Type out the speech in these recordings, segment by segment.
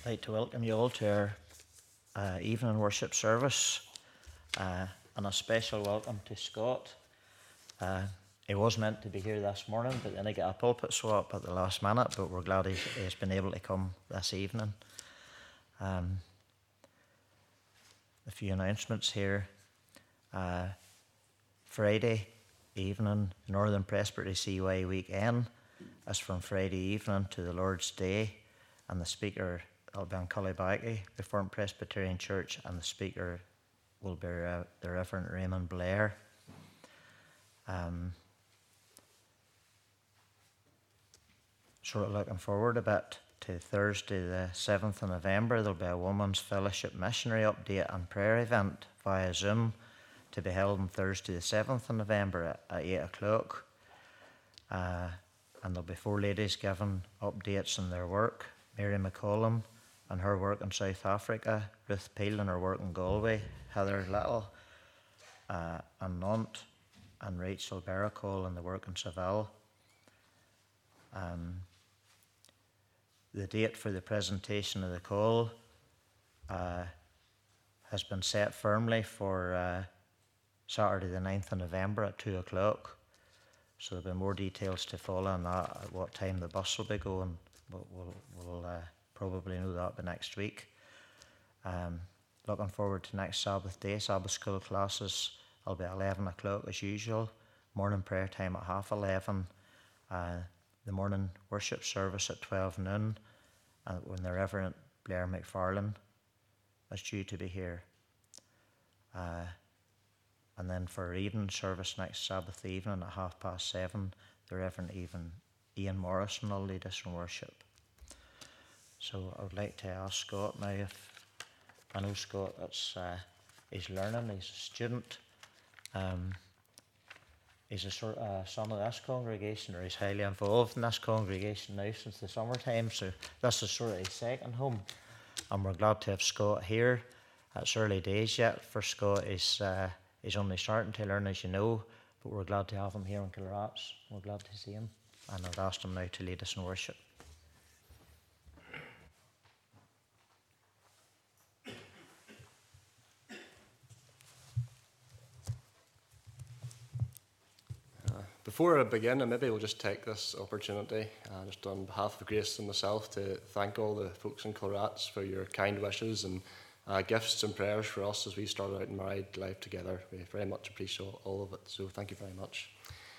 like to welcome you all to our evening worship service, and a special welcome to Scott. He was meant to be here this morning, but then he got a pulpit swap at the last minute, but we're glad he's been able to come this evening. A few announcements here. Friday evening, Northern Presbytery CY Weekend is from Friday evening to the Lord's Day, and the speaker will be on Cullibackie Reformed Presbyterian Church, and the speaker will be the Reverend Raymond Blair. Sort of looking forward a bit to Thursday the 7th of November. There'll be a Women's Fellowship Missionary Update and Prayer event via Zoom to be held on Thursday the 7th of November at 8 o'clock. And there'll be 4 ladies giving updates on their work. Mary McCollum and her work in South Africa, Ruth Peel and her work in Galway, Heather Little and Nantes, and Rachel Barracole and the work in Seville. The date for the presentation of the call has been set firmly for Saturday the 9th of November at 2 o'clock. So there'll be more details to follow on that, at what time the bus will be going, but we'll probably know that by next week. Looking forward to next Sabbath day. Sabbath school classes will be 11 o'clock as usual. Morning prayer time at 11:30. The morning worship service at 12 noon, when the Reverend Blair McFarlane is due to be here. And then for our evening service next Sabbath evening at 7:30, the Reverend Ian Morrison will lead us in worship. So I would like to ask Scott now, if I know Scott, he's learning, he's a student. He's a sort of son of this congregation, or he's highly involved in this congregation now since the summertime, so this is sort of his second home, and we're glad to have Scott here. It's early days yet for Scott. He's only starting to learn, as you know, but we're glad to have him here in Kilrats. We're glad to see him, and I've asked him now to lead us in worship. Before I begin, and maybe we'll just take this opportunity, just on behalf of Grace and myself, to thank all the folks in Kilrats for your kind wishes and gifts and prayers for us as we started out in married life together. We very much appreciate all of it, so thank you very much.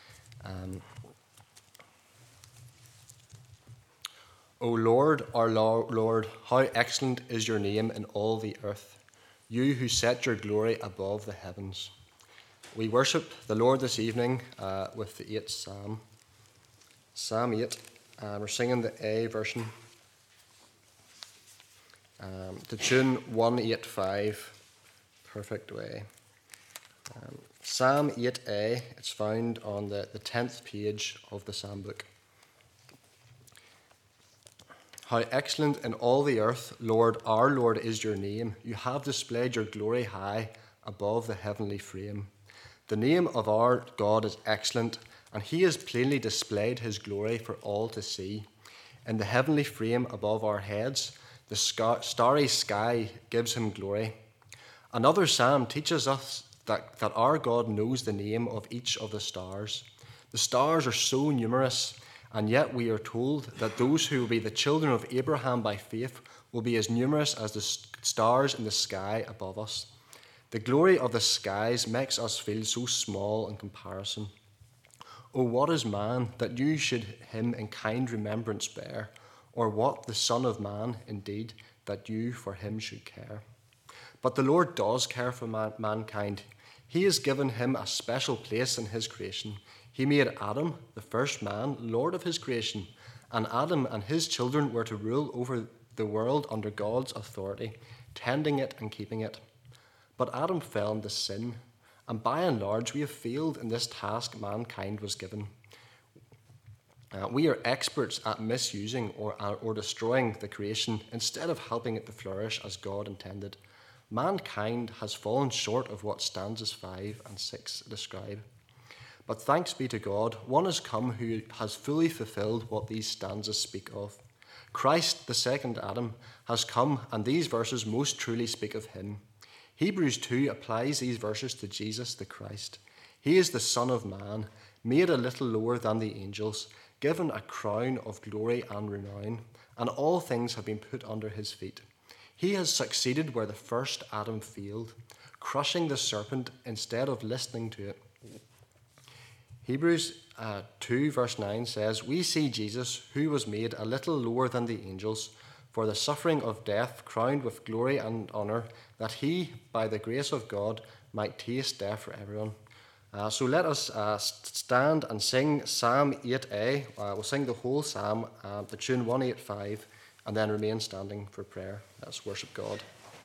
O Lord, our Lord, how excellent is your name in all the earth, you who set your glory above the heavens. We worship the Lord this evening with the 8th Psalm, Psalm 8, and we're singing the A version, to tune 185, Perfect Way. Psalm 8a, it's found on the 10th page of the Psalm book. How excellent in all the earth, Lord, our Lord, is your name. You have displayed your glory high above the heavenly frame. The name of our God is excellent, and he has plainly displayed his glory for all to see. In the heavenly frame above our heads, the starry sky gives him glory. Another psalm teaches us that our God knows the name of each of the stars. The stars are so numerous, and yet we are told that those who will be the children of Abraham by faith will be as numerous as the stars in the sky above us. The glory of the skies makes us feel so small in comparison. O what is man, that you should him in kind remembrance bear? Or what the Son of Man, indeed, that you for him should care? But the Lord does care for mankind. He has given him a special place in his creation. He made Adam, the first man, Lord of his creation, and Adam and his children were to rule over the world under God's authority, tending it and keeping it. But Adam fell into sin, and by and large we have failed in this task mankind was given. We are experts at misusing or destroying the creation instead of helping it to flourish as God intended. Mankind has fallen short of what stanzas 5 and 6 describe. But thanks be to God, one has come who has fully fulfilled what these stanzas speak of. Christ, the second Adam, has come, and these verses most truly speak of him. Hebrews 2 applies these verses to Jesus the Christ. He is the Son of Man, made a little lower than the angels, given a crown of glory and renown, and all things have been put under his feet. He has succeeded where the first Adam failed, crushing the serpent instead of listening to it. Hebrews 2 verse 9 says, "We see Jesus, who was made a little lower than the angels, for the suffering of death, crowned with glory and honour, that he, by the grace of God, might taste death for everyone." So let us stand and sing Psalm 8a. We'll sing the whole psalm, the tune 185, and then remain standing for prayer. Let's worship God.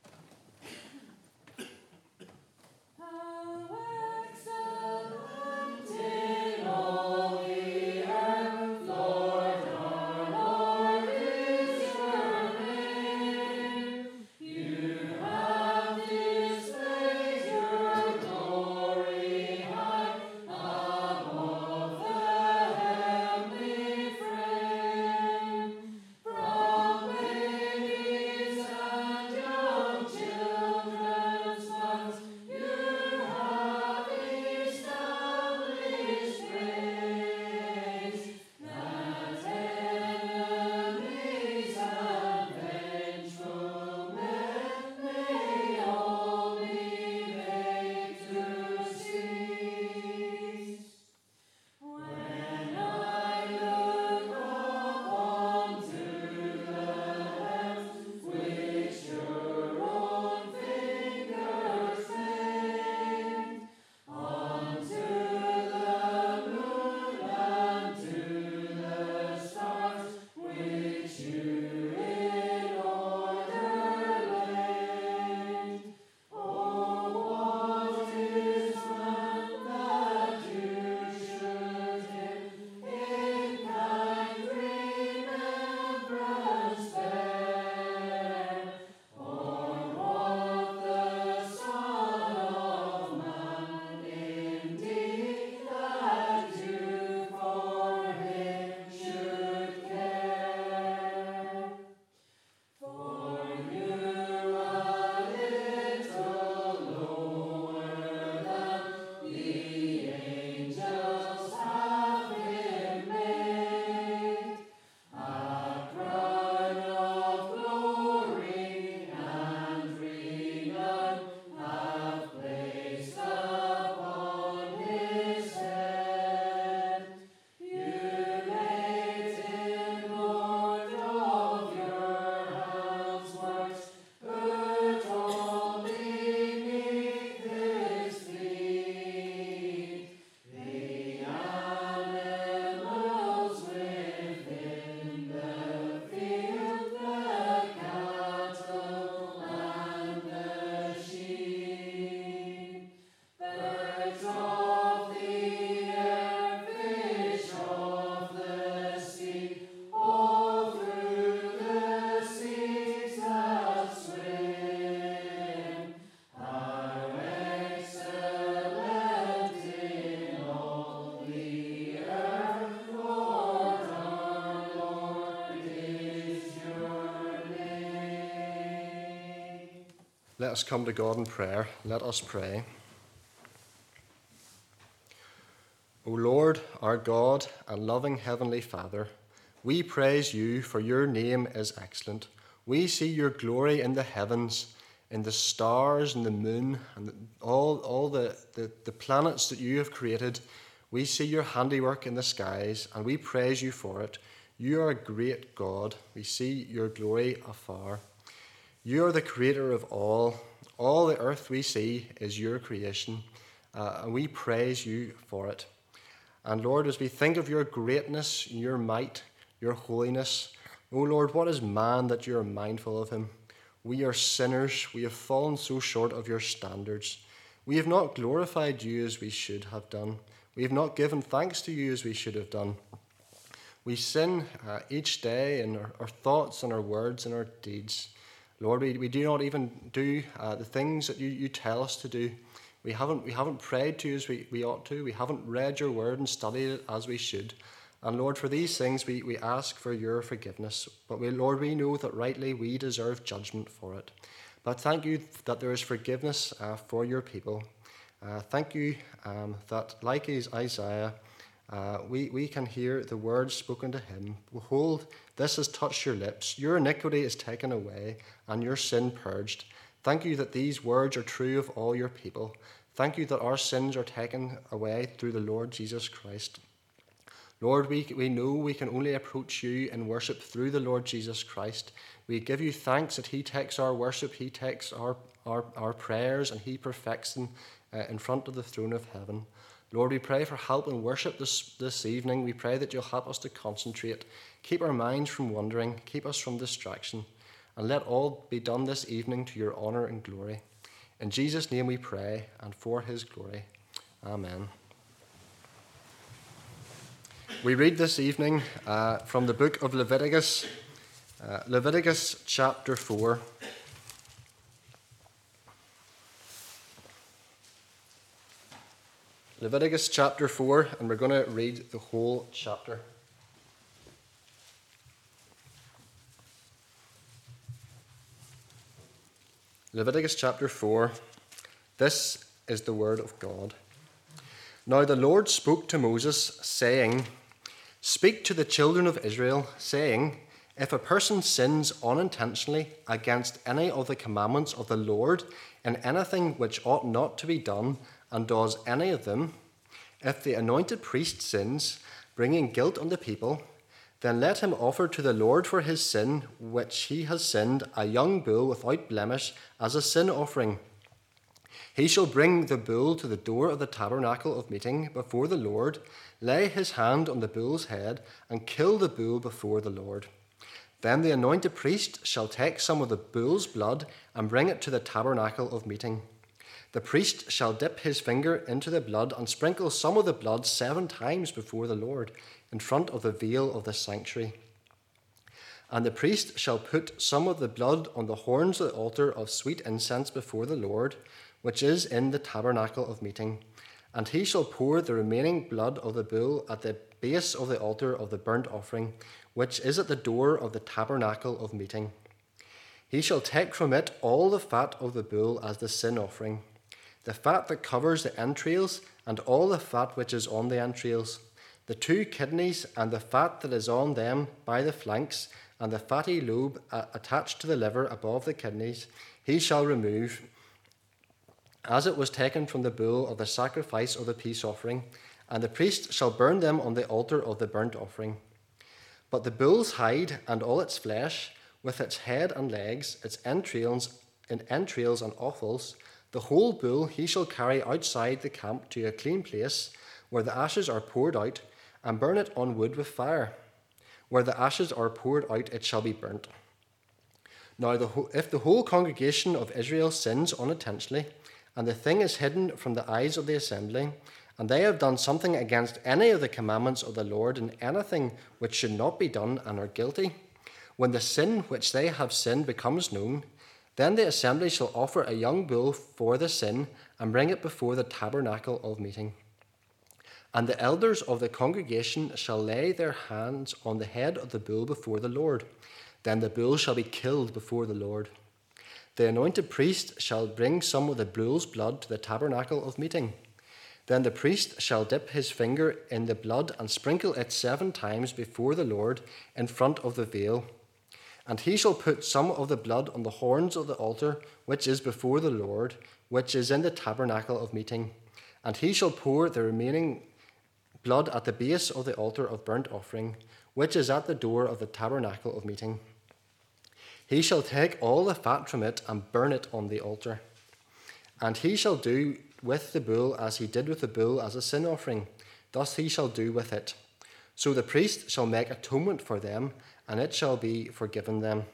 Let us come to God in prayer. Let us pray. O Lord, our God and loving Heavenly Father, we praise you, for your name is excellent. We see your glory in the heavens, in the stars and the moon, and all the planets that you have created. We see your handiwork in the skies, and we praise you for it. You are a great God. We see your glory afar. You are the creator of all. All the earth we see is your creation, and we praise you for it. And Lord, as we think of your greatness, your might, your holiness, O Lord, what is man that you are mindful of him? We are sinners. We have fallen so short of your standards. We have not glorified you as we should have done. We have not given thanks to you as we should have done. We sin each day in our thoughts and our words and our deeds. Lord, we do not even do the things that you tell us to do. We haven't prayed to you as we ought to. We haven't read your word and studied it as we should. And Lord, for these things we ask for your forgiveness. But Lord, we know that rightly we deserve judgment for it. But thank you that there is forgiveness for your people. Thank you that, like Isaiah, we can hear the words spoken to him. Behold, this has touched your lips. Your iniquity is taken away, and your sin purged. Thank you that these words are true of all your people. Thank you that our sins are taken away through the Lord Jesus Christ. Lord, we know we can only approach you in worship through the Lord Jesus Christ. We give you thanks that he takes our worship, he takes our prayers, and he perfects them in front of the throne of heaven. Lord, we pray for help in worship this evening. We pray that you'll help us to concentrate, keep our minds from wandering, keep us from distraction, and let all be done this evening to your honour and glory. In Jesus' name we pray, and for his glory. Amen. We read this evening from the book of Leviticus, Leviticus chapter 4. Leviticus chapter 4, and we're going to read the whole chapter. Leviticus chapter 4. This is the word of God. Now the Lord spoke to Moses, saying, Speak to the children of Israel, saying, If a person sins unintentionally against any of the commandments of the Lord in anything which ought not to be done, and does any of them, if the anointed priest sins, bringing guilt on the people, then let him offer to the Lord for his sin which he has sinned a young bull without blemish as a sin offering. He shall bring the bull to the door of the tabernacle of meeting before the Lord, lay his hand on the bull's head, and kill the bull before the Lord. Then the anointed priest shall take some of the bull's blood and bring it to the tabernacle of meeting. The priest shall dip his finger into the blood and sprinkle some of the blood 7 times before the Lord, in front of the veil of the sanctuary. And the priest shall put some of the blood on the horns of the altar of sweet incense before the Lord, which is in the tabernacle of meeting. And he shall pour the remaining blood of the bull at the base of the altar of the burnt offering, which is at the door of the tabernacle of meeting. He shall take from it all the fat of the bull as the sin offering, the fat that covers the entrails, and all the fat which is on the entrails, the 2 kidneys, and the fat that is on them by the flanks, and the fatty lobe attached to the liver above the kidneys, he shall remove, as it was taken from the bull of the sacrifice of the peace offering, and the priest shall burn them on the altar of the burnt offering. But the bull's hide and all its flesh, with its head and legs, its entrails and offals, the whole bull he shall carry outside the camp to a clean place, where the ashes are poured out, and burn it on wood with fire. Where the ashes are poured out, it shall be burnt. Now, if the whole congregation of Israel sins unintentionally, and the thing is hidden from the eyes of the assembly, and they have done something against any of the commandments of the Lord in anything which should not be done, and are guilty, when the sin which they have sinned becomes known, then the assembly shall offer a young bull for the sin, and bring it before the tabernacle of meeting. And the elders of the congregation shall lay their hands on the head of the bull before the Lord. Then the bull shall be killed before the Lord. The anointed priest shall bring some of the bull's blood to the tabernacle of meeting. Then the priest shall dip his finger in the blood and sprinkle it 7 times before the Lord in front of the veil. And he shall put some of the blood on the horns of the altar, which is before the Lord, which is in the tabernacle of meeting. And he shall pour the remaining blood at the base of the altar of burnt offering, which is at the door of the tabernacle of meeting. He shall take all the fat from it and burn it on the altar. And he shall do with the bull as he did with the bull as a sin offering. Thus he shall do with it. So the priest shall make atonement for them, and it shall be forgiven them.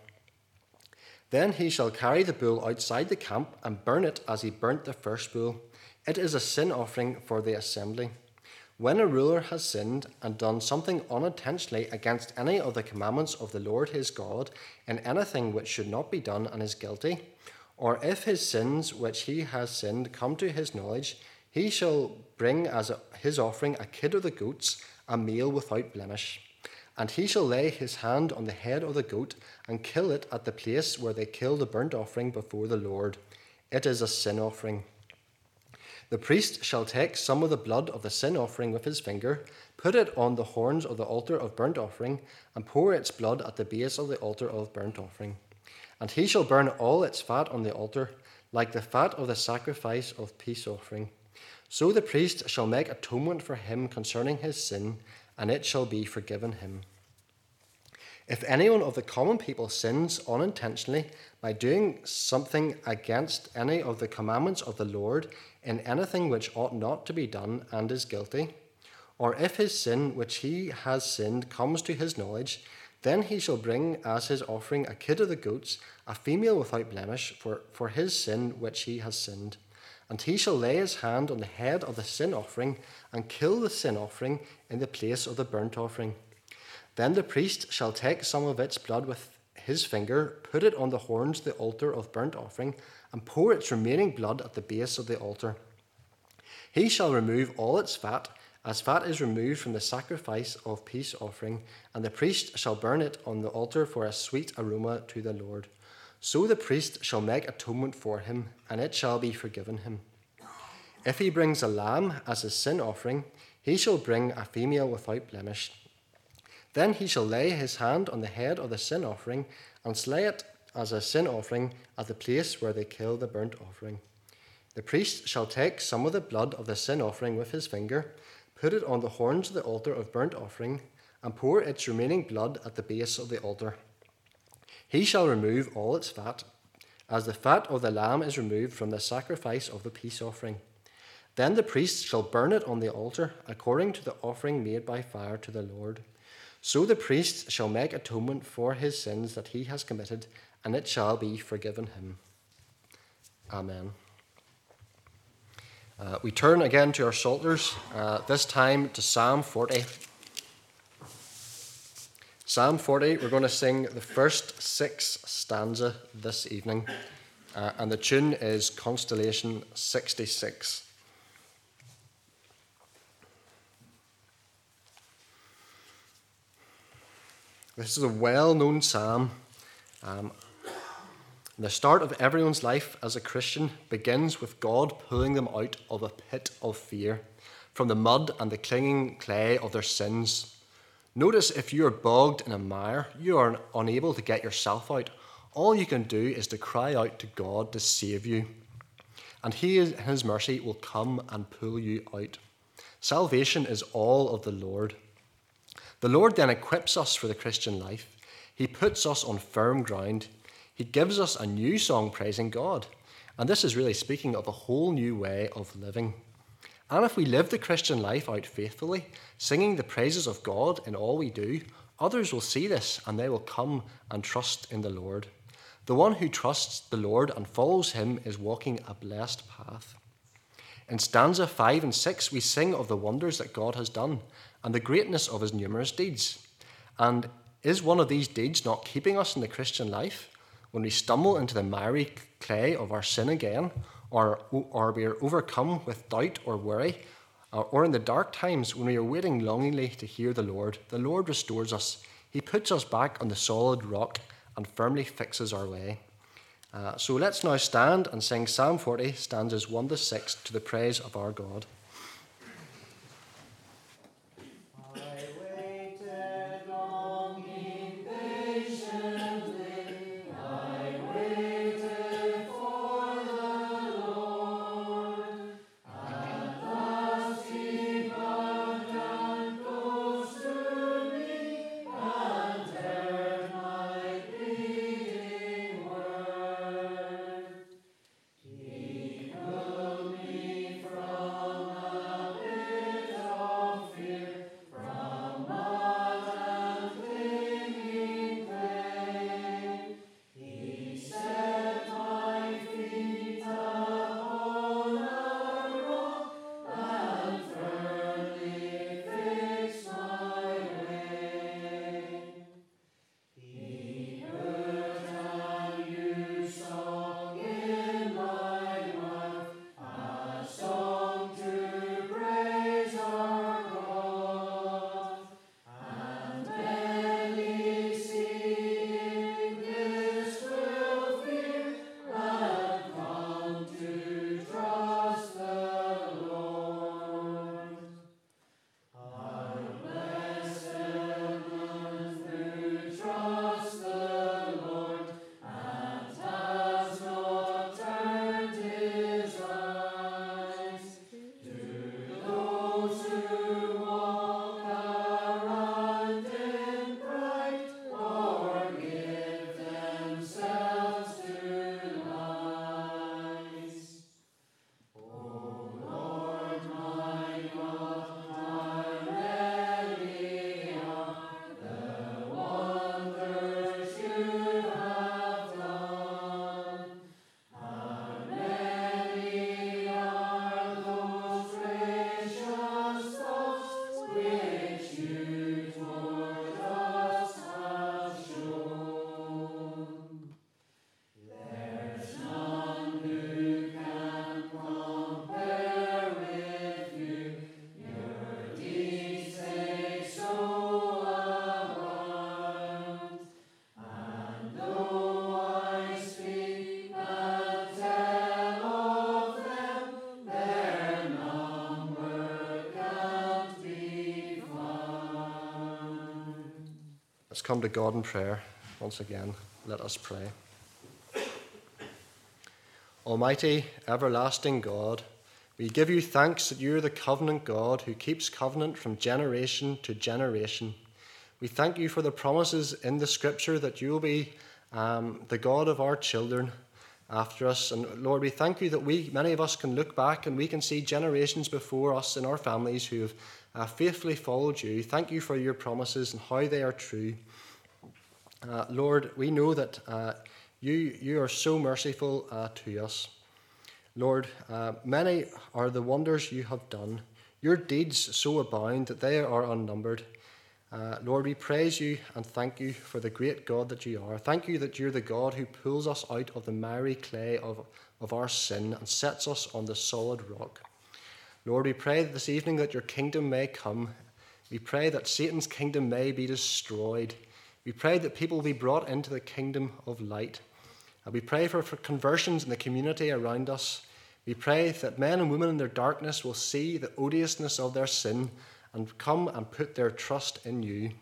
Then he shall carry the bull outside the camp and burn it as he burnt the first bull. It is a sin offering for the assembly. When a ruler has sinned and done something unintentionally against any of the commandments of the Lord his God in anything which should not be done and is guilty, or if his sins which he has sinned come to his knowledge, he shall bring as his offering a kid of the goats, a male without blemish. And he shall lay his hand on the head of the goat and kill it at the place where they kill the burnt offering before the Lord. It is a sin offering. The priest shall take some of the blood of the sin offering with his finger, put it on the horns of the altar of burnt offering, and pour its blood at the base of the altar of burnt offering. And he shall burn all its fat on the altar, like the fat of the sacrifice of peace offering. So the priest shall make atonement for him concerning his sin, and it shall be forgiven him. If anyone of the common people sins unintentionally by doing something against any of the commandments of the Lord in anything which ought not to be done and is guilty, or if his sin which he has sinned comes to his knowledge, then he shall bring as his offering a kid of the goats, a female without blemish, for his sin which he has sinned. And he shall lay his hand on the head of the sin offering and kill the sin offering in the place of the burnt offering. Then the priest shall take some of its blood with his finger, put it on the horns of the altar of burnt offering, and pour its remaining blood at the base of the altar. He shall remove all its fat, as fat is removed from the sacrifice of peace offering, and the priest shall burn it on the altar for a sweet aroma to the Lord. So the priest shall make atonement for him, and it shall be forgiven him. If he brings a lamb as a sin offering, he shall bring a female without blemish. Then he shall lay his hand on the head of the sin offering and slay it as a sin offering at the place where they kill the burnt offering. The priest shall take some of the blood of the sin offering with his finger, put it on the horns of the altar of burnt offering, and pour its remaining blood at the base of the altar. He shall remove all its fat, as the fat of the lamb is removed from the sacrifice of the peace offering. Then the priest shall burn it on the altar, according to the offering made by fire to the Lord. So the priest shall make atonement for his sins that he has committed, and it shall be forgiven him. Amen. We turn again to our Psalters, this time to Psalm 40. Psalm 40, we're going to sing the first 6 stanza this evening, and the tune is Constellation 66. This is a well-known psalm. The start of everyone's life as a Christian begins with God pulling them out of a pit of fear, from the mud and the clinging clay of their sins. Notice if you are bogged in a mire, you are unable to get yourself out. All you can do is to cry out to God to save you. And He, in His mercy, will come and pull you out. Salvation is all of the Lord. The Lord then equips us for the Christian life. He puts us on firm ground. He gives us a new song praising God. And this is really speaking of a whole new way of living. And if we live the Christian life out faithfully, singing the praises of God in all we do, others will see this and they will come and trust in the Lord. The one who trusts the Lord and follows Him is walking a blessed path. In stanza 5 and 6, we sing of the wonders that God has done and the greatness of His numerous deeds. And is one of these deeds not keeping us in the Christian life? When we stumble into the miry clay of our sin again, or we are overcome with doubt or worry, or in the dark times when we are waiting longingly to hear the Lord restores us. He puts us back on the solid rock and firmly fixes our way. So let's now stand and sing Psalm 40, stanzas 1 to 6, to the praise of our God. From come to God in prayer. Once again, let us pray. Almighty, everlasting God, we give you thanks that you are the covenant God who keeps covenant from generation to generation. We thank you for the promises in the Scripture that you will be the God of our children after us. And Lord, we thank you that many of us can look back and we can see generations before us in our families who have faithfully followed you. Thank you for your promises and how they are true. Lord, we know that you are so merciful to us. Lord, many are the wonders you have done. Your deeds so abound that they are unnumbered. Lord, we praise you and thank you for the great God that you are. Thank you that you're the God who pulls us out of the miry clay of our sin and sets us on the solid rock. Lord, we pray this evening that your kingdom may come. We pray that Satan's kingdom may be destroyed. We pray that people will be brought into the kingdom of light. We pray for conversions in the community around us. We pray that men and women in their darkness will see the odiousness of their sin and come and put their trust in you.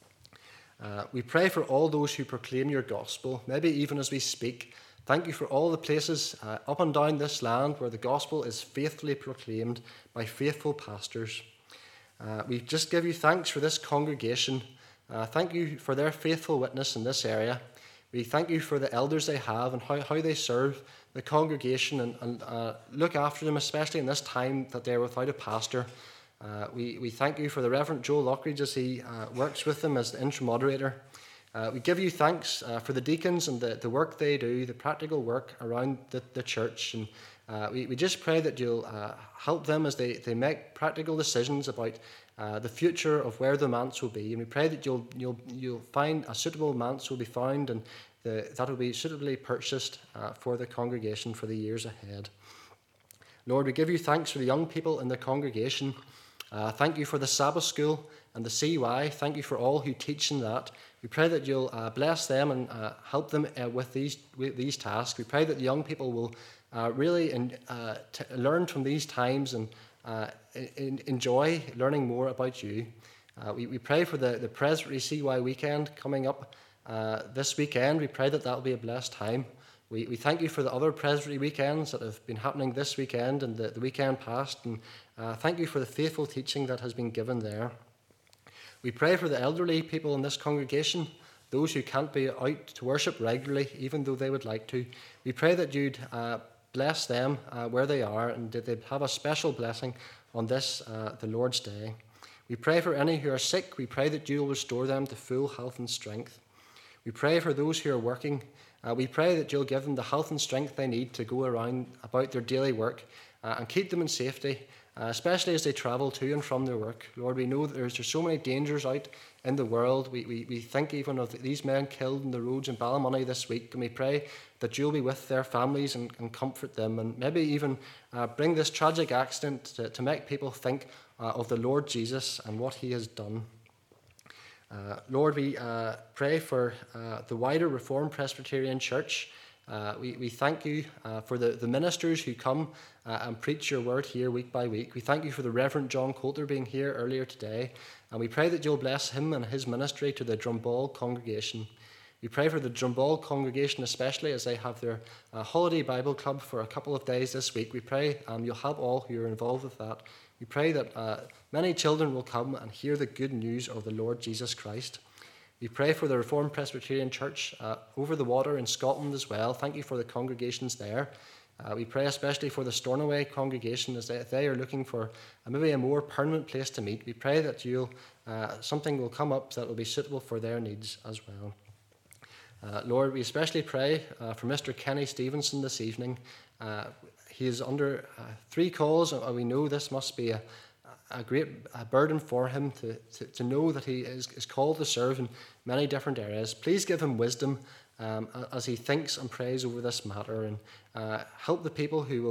We pray for all those who proclaim your gospel, maybe even as we speak. Thank you for all the places up and down this land where the gospel is faithfully proclaimed by faithful pastors. We just give you thanks for this congregation. Thank you for their faithful witness in this area. We thank you for the elders they have and how they serve the congregation and look after them, especially in this time that they're without a pastor. We thank you for the Reverend Joe Lockridge as he works with them as the interim moderator. We give you thanks for the deacons and the work they do, the practical work around the church. And we just pray that you'll help them as they make practical decisions about the future of where the manse will be. And we pray that you'll find a suitable manse will be found and that will be suitably purchased for the congregation for the years ahead. Lord, we give you thanks for the young people in the congregation. Thank you for the Sabbath school and the CY. Thank you for all who teach in that. We pray that you'll bless them and help them with these tasks. We pray that the young people will really learn from these times and enjoy learning more about you. We pray for the Presbytery CY weekend coming up this weekend. We pray that will be a blessed time. We thank you for the other Presbytery weekends that have been happening this weekend and the weekend past, and thank you for the faithful teaching that has been given there. We pray for the elderly people in this congregation, those who can't be out to worship regularly, even though they would like to. We pray that you'd bless them where they are and that they'd have a special blessing on this, the Lord's Day. We pray for any who are sick. We pray that you'll restore them to full health and strength. We pray for those who are working. We pray that you'll give them the health and strength they need to go about their daily work and keep them in safety, especially as they travel to and from their work. Lord, we know that there's so many dangers out in the world. We think even of these men killed in the roads in Ballymoney this week, and we pray that you'll be with their families and comfort them, and maybe even bring this tragic accident to make people think of the Lord Jesus and what he has done. Lord, we pray for the wider Reformed Presbyterian Church. We thank you for the ministers who come and preach your word here week by week. We thank you for the Reverend John Coulter being here earlier today, and we pray that you'll bless him and his ministry to the Drumball congregation. We pray for the Drumball congregation especially as they have their holiday Bible club for a couple of days this week. We pray you'll help all who are involved with that. We pray that many children will come and hear the good news of the Lord Jesus Christ. We pray for the Reformed Presbyterian Church over the water in Scotland as well. Thank you for the congregations there. We pray especially for the Stornoway congregation as they are looking for maybe a more permanent place to meet. We pray that something will come up that will be suitable for their needs as well. Lord, we especially pray for Mr. Kenny Stevenson this evening. He is under 3 calls, and we know this must be a great burden for him to know that he is called to serve in many different areas. Please give him wisdom as he thinks and prays over this matter, and help the people who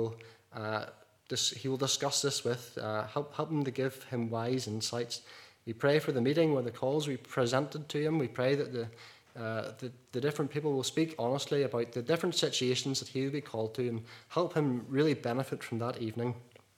he will discuss this with, help him to give him wise insights. We pray for the meeting where the calls we presented to him. We pray that the different people will speak honestly about the different situations that he will be called to and help him really benefit from that evening.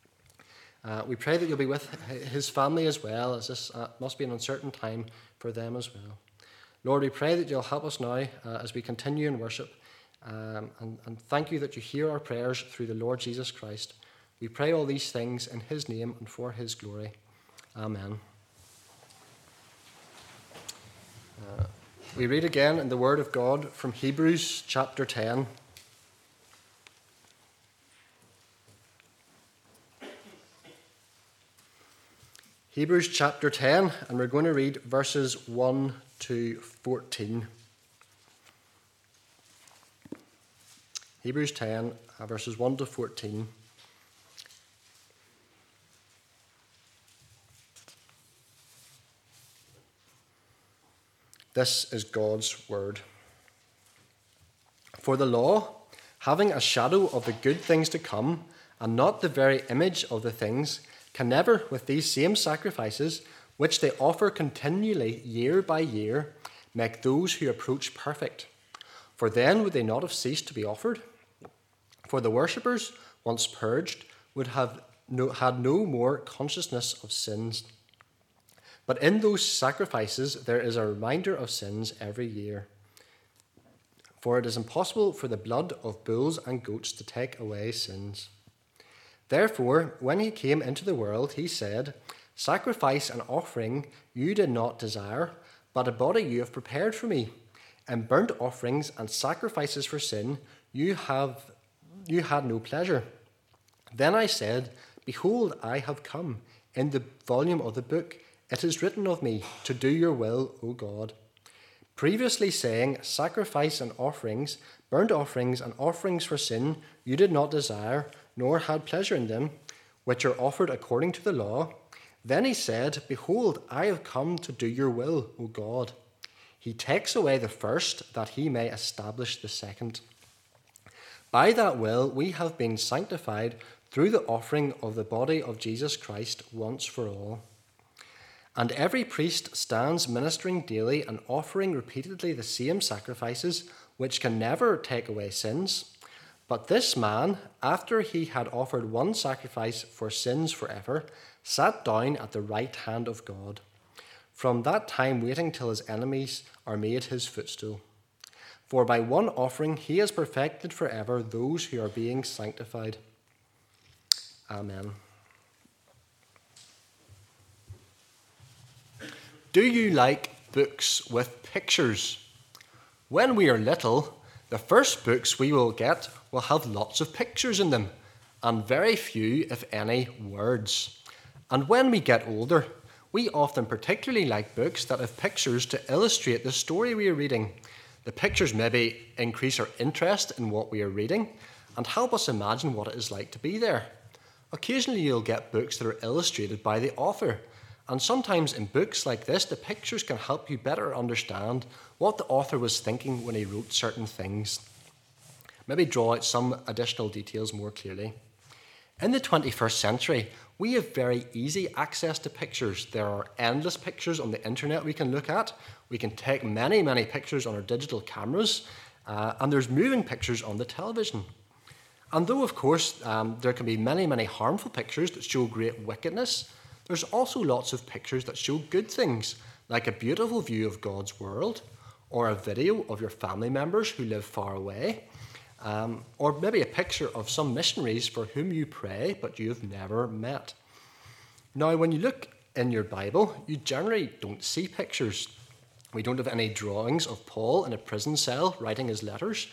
We pray that you'll be with his family as well, as this must be an uncertain time for them as well. Lord, we pray that you'll help us now as we continue in worship. And thank you that you hear our prayers through the Lord Jesus Christ. We pray all these things in his name and for his glory. Amen. We read again in the Word of God from Hebrews chapter 10. Hebrews chapter 10, and we're going to read verses 1 to 14. Hebrews 10, verses 1 to 14. This is God's word. For the law, having a shadow of the good things to come, and not the very image of the things, can never, with these same sacrifices, which they offer continually year by year, make those who approach perfect. For then would they not have ceased to be offered? For the worshippers, once purged, would have had no more consciousness of sins. But in those sacrifices there is a reminder of sins every year. For it is impossible for the blood of bulls and goats to take away sins. Therefore, when he came into the world, he said, Sacrifice and offering you did not desire, but a body you have prepared for me. And burnt offerings and sacrifices for sin you had no pleasure. Then I said, Behold, I have come. In the volume of the book it is written of me, to do your will, O God. Previously saying, Sacrifice and offerings, burnt offerings and offerings for sin you did not desire, nor had pleasure in them, which are offered according to the law. Then he said, Behold, I have come to do your will, O God. He takes away the first, that he may establish the second. By that will we have been sanctified through the offering of the body of Jesus Christ once for all. And every priest stands ministering daily and offering repeatedly the same sacrifices, which can never take away sins. But this man, after he had offered one sacrifice for sins forever, sat down at the right hand of God, from that time waiting till his enemies are made his footstool. For by one offering he has perfected forever those who are being sanctified. Amen. Do you like books with pictures? When we are little, the first books we will get will have lots of pictures in them, and very few, if any, words. And when we get older, we often particularly like books that have pictures to illustrate the story we are reading. The pictures maybe increase our interest in what we are reading and help us imagine what it is like to be there. Occasionally you'll get books that are illustrated by the author, and sometimes in books like this, the pictures can help you better understand what the author was thinking when he wrote certain things. Maybe draw out some additional details more clearly. In the 21st century, we have very easy access to pictures. There are endless pictures on the internet we can look at. We can take many, many pictures on our digital cameras, and there's moving pictures on the television. And though, of course, there can be many, many harmful pictures that show great wickedness, there's also lots of pictures that show good things, like a beautiful view of God's world, or a video of your family members who live far away, or maybe a picture of some missionaries for whom you pray but you have never met. Now, when you look in your Bible, you generally don't see pictures. We don't have any drawings of Paul in a prison cell writing his letters,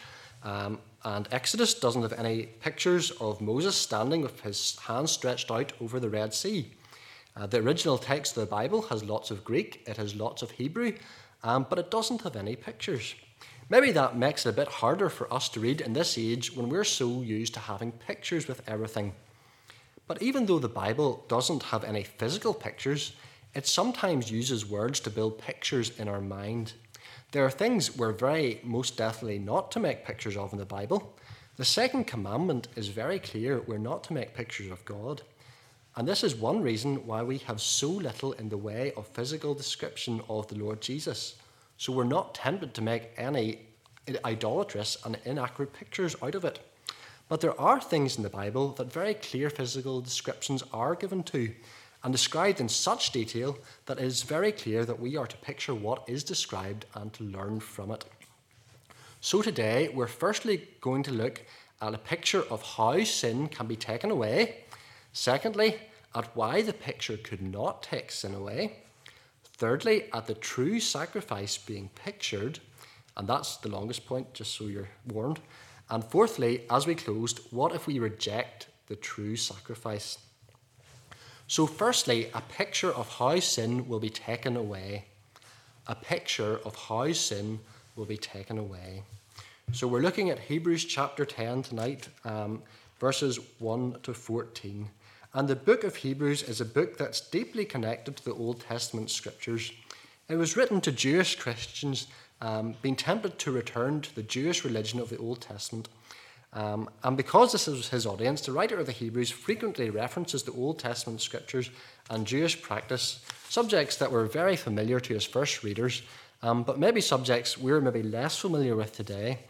and Exodus doesn't have any pictures of Moses standing with his hands stretched out over the Red Sea. The original text of the Bible has lots of Greek, it has lots of Hebrew, but it doesn't have any pictures. Maybe that makes it a bit harder for us to read in this age when we're so used to having pictures with everything. But even though the Bible doesn't have any physical pictures, it sometimes uses words to build pictures in our mind. There are things we're very most definitely not to make pictures of in the Bible. The second commandment is very clear: we're not to make pictures of God. And this is one reason why we have so little in the way of physical description of the Lord Jesus. So we're not tempted to make any idolatrous and inaccurate pictures out of it. But there are things in the Bible that very clear physical descriptions are given to, and described in such detail that it is very clear that we are to picture what is described and to learn from it. So today, we're firstly going to look at a picture of how sin can be taken away. Secondly, at why the picture could not take sin away. Thirdly, at the true sacrifice being pictured, and that's the longest point, just so you're warned. And fourthly, as we closed, what if we reject the true sacrifice? So firstly, a picture of how sin will be taken away. A picture of how sin will be taken away. So we're looking at Hebrews chapter 10 tonight, verses 1 to 14. And the book of Hebrews is a book that's deeply connected to the Old Testament scriptures. It was written to Jewish Christians being tempted to return to the Jewish religion of the Old Testament. And because this is his audience, the writer of the Hebrews frequently references the Old Testament scriptures and Jewish practice, subjects that were very familiar to his first readers, but maybe subjects we're maybe less familiar with today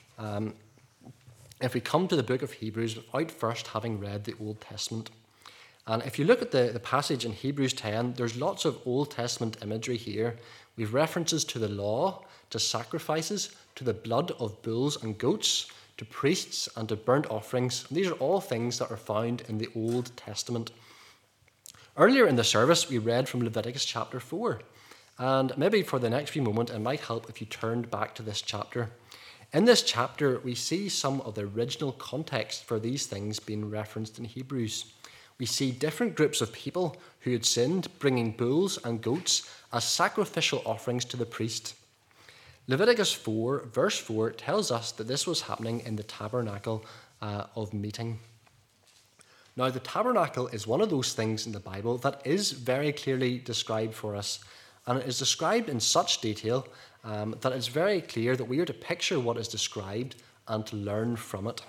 if we come to the book of Hebrews without first having read the Old Testament. And if you look at the passage in Hebrews 10, there's lots of Old Testament imagery here. We've references to the law, to sacrifices, to the blood of bulls and goats, to priests and to burnt offerings. These are all things that are found in the Old Testament. Earlier in the service, we read from Leviticus chapter 4. And maybe for the next few moments, it might help if you turned back to this chapter. In this chapter, we see some of the original context for these things being referenced in Hebrews. We see different groups of people who had sinned, bringing bulls and goats as sacrificial offerings to the priest. Leviticus 4, verse 4, tells us that this was happening in the tabernacle of meeting. Now, the tabernacle is one of those things in the Bible that is very clearly described for us, and it is described in such detail that it's very clear that we are to picture what is described and to learn from it.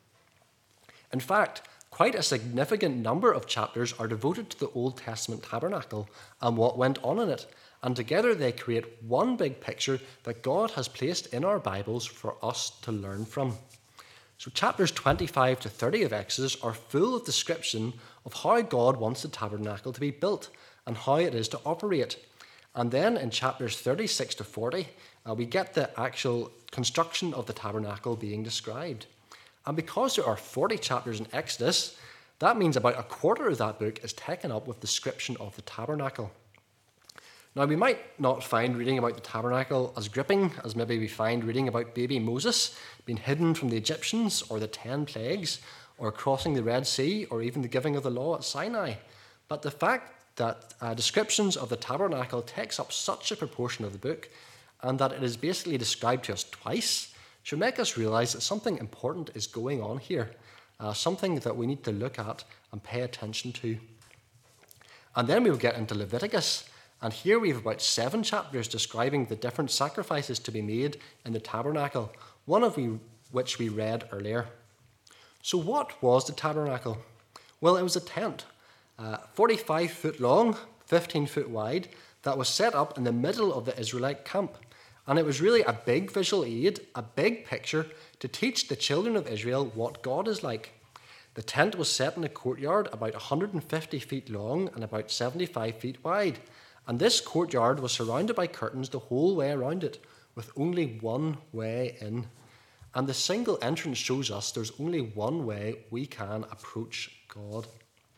In fact, quite a significant number of chapters are devoted to the Old Testament tabernacle and what went on in it, and together they create one big picture that God has placed in our Bibles for us to learn from. So chapters 25 to 30 of Exodus are full of description of how God wants the tabernacle to be built and how it is to operate. And then in chapters 36 to 40, we get the actual construction of the tabernacle being described. And because there are 40 chapters in Exodus, that means about a quarter of that book is taken up with description of the tabernacle. Now, we might not find reading about the tabernacle as gripping as maybe we find reading about baby Moses being hidden from the Egyptians, or the 10 plagues, or crossing the Red Sea, or even the giving of the law at Sinai. But the fact that descriptions of the tabernacle takes up such a proportion of the book, and that it is basically described to us twice, should make us realize that something important is going on here, something that we need to look at and pay attention to. And then we'll get into Leviticus. And here we have about 7 chapters describing the different sacrifices to be made in the tabernacle, one of which we read earlier. So what was the tabernacle? Well, it was a tent, 45 foot long, 15 foot wide, that was set up in the middle of the Israelite camp. And it was really a big visual aid, a big picture to teach the children of Israel what God is like. The tent was set in a courtyard about 150 feet long and about 75 feet wide. And this courtyard was surrounded by curtains the whole way around it, with only one way in. And the single entrance shows us there's only one way we can approach God.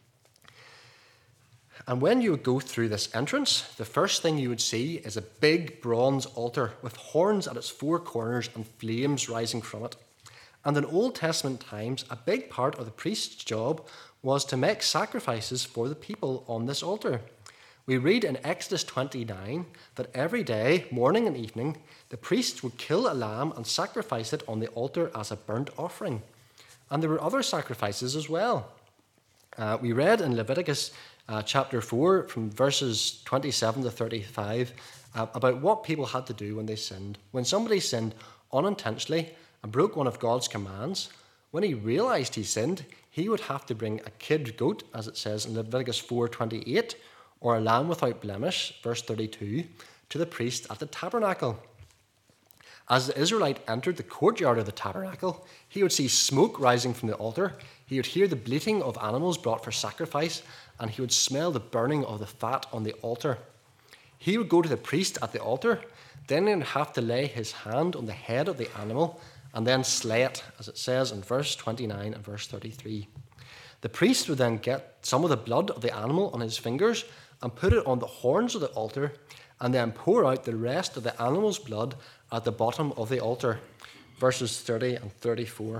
And when you would go through this entrance, the first thing you would see is a big bronze altar with horns at its 4 corners and flames rising from it. And in Old Testament times, a big part of the priest's job was to make sacrifices for the people on this altar. We read in Exodus 29 that every day, morning and evening, the priest would kill a lamb and sacrifice it on the altar as a burnt offering. And there were other sacrifices as well. We read in Leviticus chapter 4 from verses 27 to 35 about what people had to do when they sinned. When somebody sinned unintentionally and broke one of God's commands, when he realized he sinned, he would have to bring a kid goat, as it says in Leviticus 4:28, or a lamb without blemish, verse 32, to the priest at the tabernacle. As the Israelite entered the courtyard of the tabernacle, he would see smoke rising from the altar, he would hear the bleating of animals brought for sacrifice, and he would smell the burning of the fat on the altar. He would go to the priest at the altar, then he would have to lay his hand on the head of the animal and then slay it, as it says in verse 29 and verse 33. The priest would then get some of the blood of the animal on his fingers and put it on the horns of the altar, and then pour out the rest of the animal's blood at the bottom of the altar, verses 30 and 34.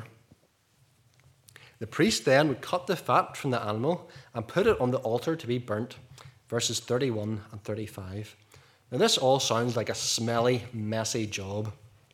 The priest then would cut the fat from the animal and put it on the altar to be burnt, verses 31 and 35. Now this all sounds like a smelly, messy job.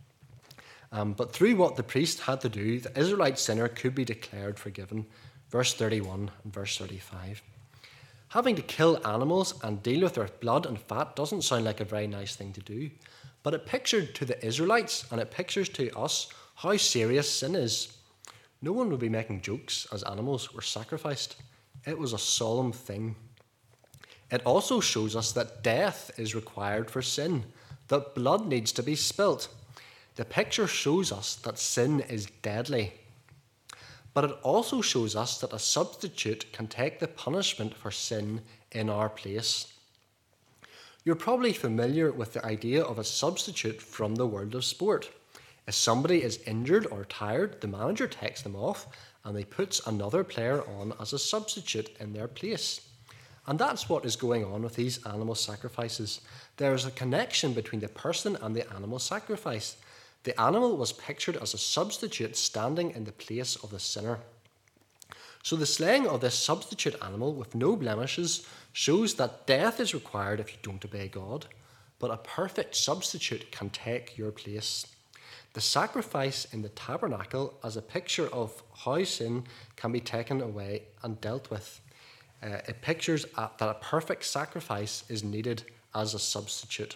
But through what the priest had to do, the Israelite sinner could be declared forgiven, verse 31 and verse 35. Having to kill animals and deal with their blood and fat doesn't sound like a very nice thing to do, but it pictured to the Israelites and it pictures to us how serious sin is. No one would be making jokes as animals were sacrificed. It was a solemn thing. It also shows us that death is required for sin, that blood needs to be spilt. The picture shows us that sin is deadly. But it also shows us that a substitute can take the punishment for sin in our place. You're probably familiar with the idea of a substitute from the world of sport. If somebody is injured or tired, the manager takes them off and he puts another player on as a substitute in their place. And that's what is going on with these animal sacrifices. There is a connection between the person and the animal sacrifice. The animal was pictured as a substitute standing in the place of the sinner. So the slaying of this substitute animal with no blemishes shows that death is required if you don't obey God, but a perfect substitute can take your place. The sacrifice in the tabernacle as a picture of how sin can be taken away and dealt with. It pictures that a perfect sacrifice is needed as a substitute.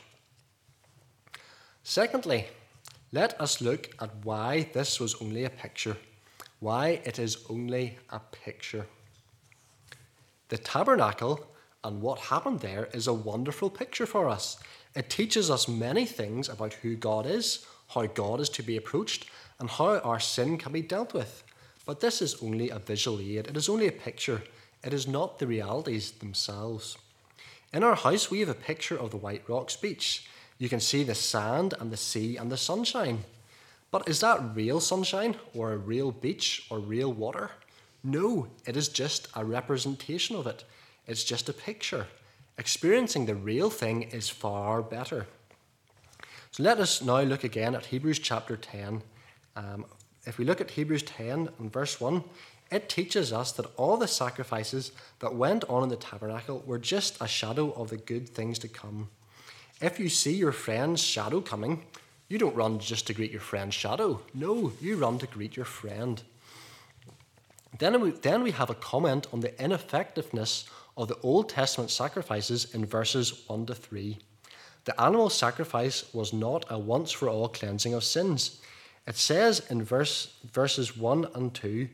Secondly, let us look at why this was only a picture, why it is only a picture. The tabernacle and what happened there is a wonderful picture for us. It teaches us many things about who God is, how God is to be approached, and how our sin can be dealt with. But this is only a visual aid. It is only a picture. It is not the realities themselves. In our house, we have a picture of the White Rocks beach. You can see the sand and the sea and the sunshine. But is that real sunshine or a real beach or real water? No, it is just a representation of it. It's just a picture. Experiencing the real thing is far better. So let us now look again at Hebrews chapter 10. If we look at Hebrews 10 and verse 1, it teaches us that all the sacrifices that went on in the tabernacle were just a shadow of the good things to come. If you see your friend's shadow coming, you don't run just to greet your friend's shadow. No, you run to greet your friend. Then we have a comment on the ineffectiveness of the Old Testament sacrifices in verses 1 to 3. The animal sacrifice was not a once-for-all cleansing of sins. It says in verses 1 and 2,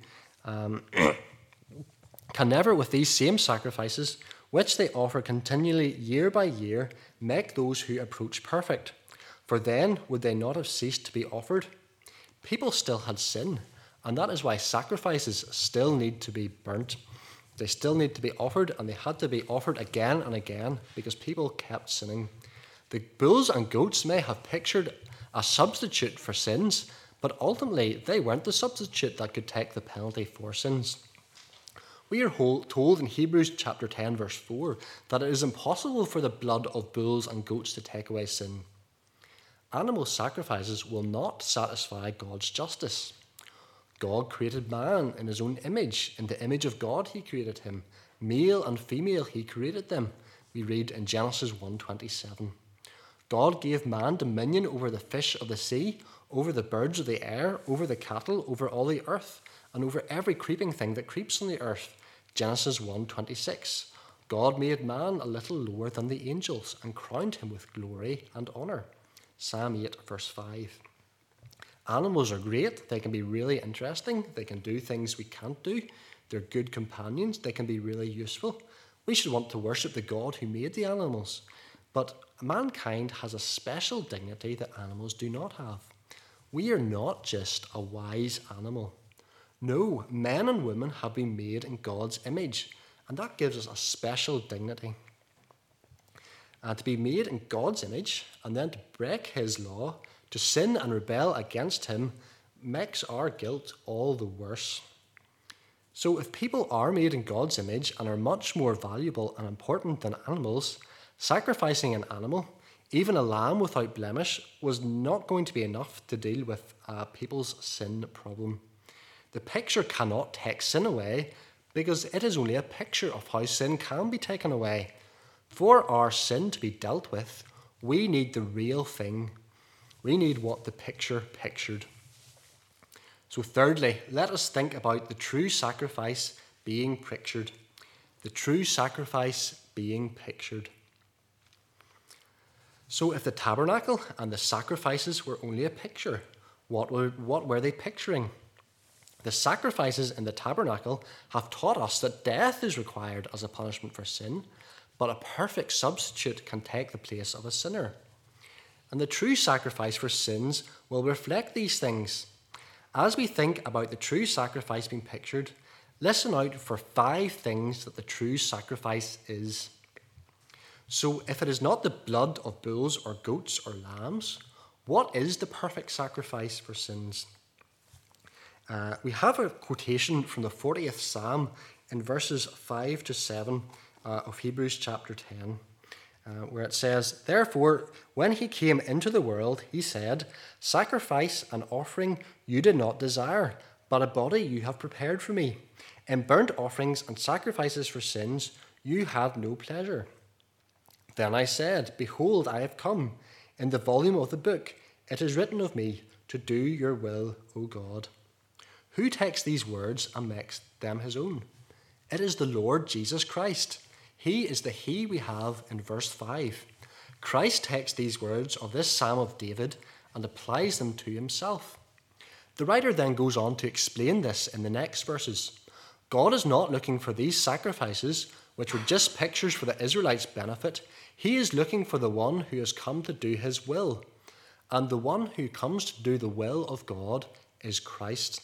can never with these same sacrifices, which they offer continually year by year, make those who approach perfect. For then would they not have ceased to be offered? People still had sin, and that is why sacrifices still need to be burnt. They still need to be offered, and they had to be offered again and again because people kept sinning. The bulls and goats may have pictured a substitute for sins, but ultimately they weren't the substitute that could take the penalty for sins. We are told in Hebrews chapter 10 verse 4 that it is impossible for the blood of bulls and goats to take away sin. Animal sacrifices will not satisfy God's justice. God created man in his own image. In the image of God he created him. Male and female he created them. We read in Genesis 1:27. God gave man dominion over the fish of the sea, over the birds of the air, over the cattle, over all the earth, and over every creeping thing that creeps on the earth. Genesis 1:26. God made man a little lower than the angels and crowned him with glory and honour. Psalm 8 verse 5. Animals are great. They can be really interesting. They can do things we can't do. They're good companions. They can be really useful. We should want to worship the God who made the animals. But mankind has a special dignity that animals do not have. We are not just a wise animal. No, men and women have been made in God's image, and that gives us a special dignity. And to be made in God's image and then to break his law, to sin and rebel against him, makes our guilt all the worse. So if people are made in God's image and are much more valuable and important than animals, sacrificing an animal, even a lamb without blemish, was not going to be enough to deal with people's sin problem. The picture cannot take sin away because it is only a picture of how sin can be taken away. For our sin to be dealt with, we need the real thing. We need what the picture pictured. So thirdly, let us think about the true sacrifice being pictured. The true sacrifice being pictured. So if the tabernacle and the sacrifices were only a picture, what were they picturing? The sacrifices in the tabernacle have taught us that death is required as a punishment for sin, but a perfect substitute can take the place of a sinner. And the true sacrifice for sins will reflect these things. As we think about the true sacrifice being pictured, listen out for 5 things that the true sacrifice is. So if it is not the blood of bulls or goats or lambs, what is the perfect sacrifice for sins? We have a quotation from the 40th Psalm in verses 5 to 7 of Hebrews chapter 10, where it says, "Therefore, when he came into the world, he said, 'Sacrifice and offering you did not desire, but a body you have prepared for me. In burnt offerings and sacrifices for sins you had no pleasure.' Then I said, 'Behold, I have come. In the volume of the book it is written of me, to do your will, O God.'" Who takes these words and makes them his own? It is the Lord Jesus Christ. He is the He we have in verse 5. Christ takes these words of this Psalm of David and applies them to himself. The writer then goes on to explain this in the next verses. God is not looking for these sacrifices, which were just pictures for the Israelites' benefit. He is looking for the one who has come to do his will. And the one who comes to do the will of God is Christ.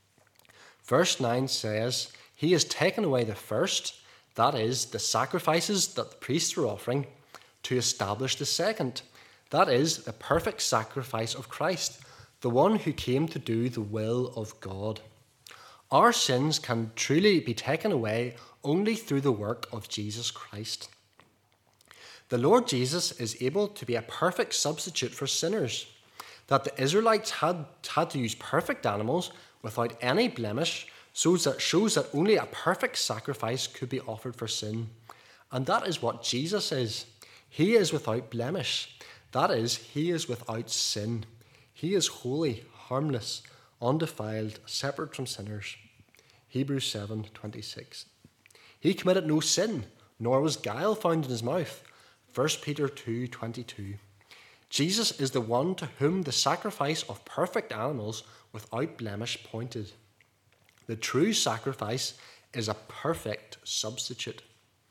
Verse 9 says, "He has taken away the first," that is, the sacrifices that the priests were offering, "to establish the second," that is, the perfect sacrifice of Christ, the one who came to do the will of God. Our sins can truly be taken away only through the work of Jesus Christ. The Lord Jesus is able to be a perfect substitute for sinners. That the Israelites had to use perfect animals without any blemish shows that only a perfect sacrifice could be offered for sin. And that is what Jesus is. He is without blemish. That is, he is without sin. He is holy, harmless, undefiled, separate from sinners. Hebrews 7:26. He committed no sin, nor was guile found in his mouth. 1 Peter 2:22. Jesus is the one to whom the sacrifice of perfect animals without blemish pointed. The true sacrifice is a perfect substitute.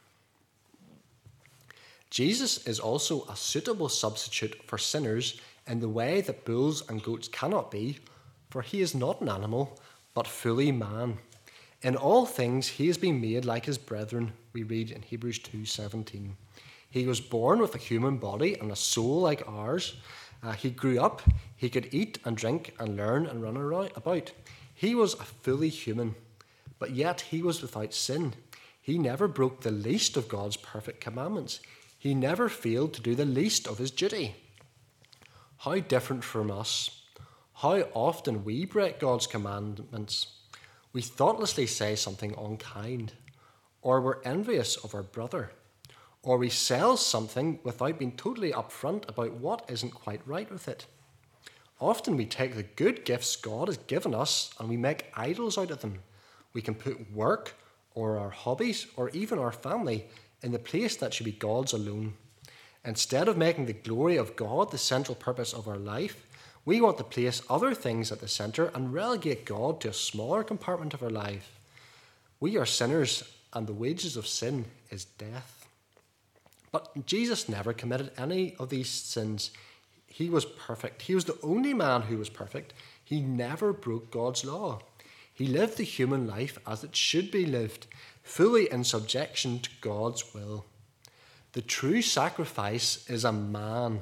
Jesus is also a suitable substitute for sinners in the way that bulls and goats cannot be, for he is not an animal, but fully man. In all things he has been made like his brethren, we read in Hebrews 2:17. He was born with a human body and a soul like ours. He grew up, he could eat and drink and learn and run about. He was a fully human, but yet he was without sin. He never broke the least of God's perfect commandments. He never failed to do the least of his duty. How different from us. How often we break God's commandments. We thoughtlessly say something unkind, or we're envious of our brother, or we sell something without being totally upfront about what isn't quite right with it. Often we take the good gifts God has given us and we make idols out of them. We can put work or our hobbies or even our family in the place that should be God's alone. Instead of making the glory of God the central purpose of our life, we want to place other things at the centre and relegate God to a smaller compartment of our life. We are sinners, and the wages of sin is death. But Jesus never committed any of these sins. He was perfect. He was the only man who was perfect. He never broke God's law. He lived the human life as it should be lived, fully in subjection to God's will. The true sacrifice is a man.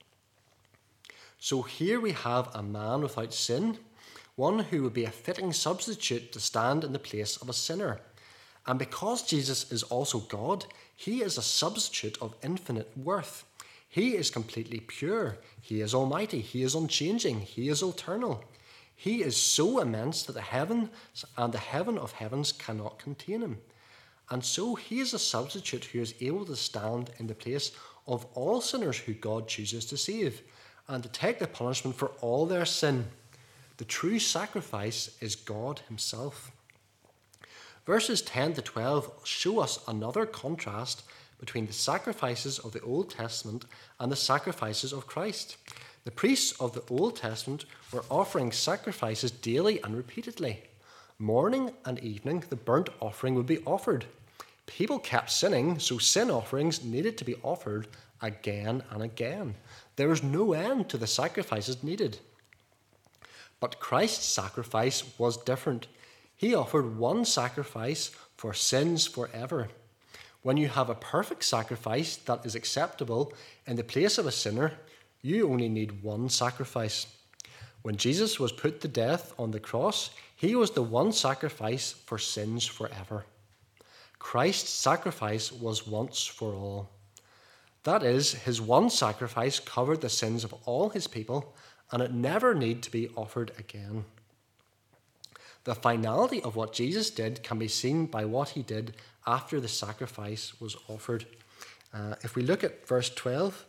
So here we have a man without sin, one who would be a fitting substitute to stand in the place of a sinner. And because Jesus is also God, he is a substitute of infinite worth. He is completely pure. He is almighty. He is unchanging. He is eternal. He is so immense that the heavens and the heaven of heavens cannot contain him. And so he is a substitute who is able to stand in the place of all sinners who God chooses to save and to take the punishment for all their sin. The true sacrifice is God himself. Verses 10 to 12 show us another contrast between the sacrifices of the Old Testament and the sacrifices of Christ. The priests of the Old Testament were offering sacrifices daily and repeatedly. Morning and evening, the burnt offering would be offered. People kept sinning, so sin offerings needed to be offered again and again. There was no end to the sacrifices needed. But Christ's sacrifice was different. He offered one sacrifice for sins forever. When you have a perfect sacrifice that is acceptable in the place of a sinner, you only need one sacrifice. When Jesus was put to death on the cross, he was the one sacrifice for sins forever. Christ's sacrifice was once for all. That is, his one sacrifice covered the sins of all his people, and it never need to be offered again. The finality of what Jesus did can be seen by what he did after the sacrifice was offered. If we look at verse 12,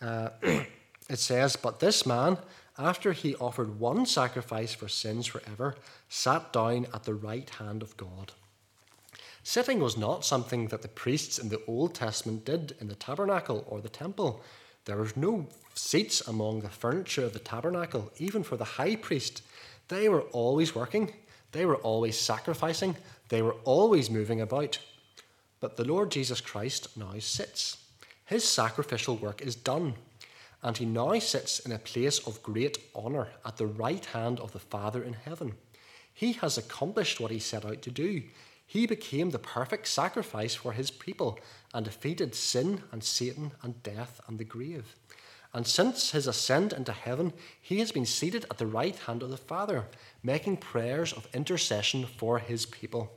it says, "But this man, after he offered one sacrifice for sins forever, sat down at the right hand of God." Sitting was not something that the priests in the Old Testament did in the tabernacle or the temple. There was no seats among the furniture of the tabernacle, even for the high priest. They were always working. They were always sacrificing. They were always moving about. But the Lord Jesus Christ now sits. His sacrificial work is done, and he now sits in a place of great honour at the right hand of the Father in heaven. He has accomplished what he set out to do. He became the perfect sacrifice for his people and defeated sin and Satan and death and the grave. And since his ascent into heaven, he has been seated at the right hand of the Father, making prayers of intercession for his people.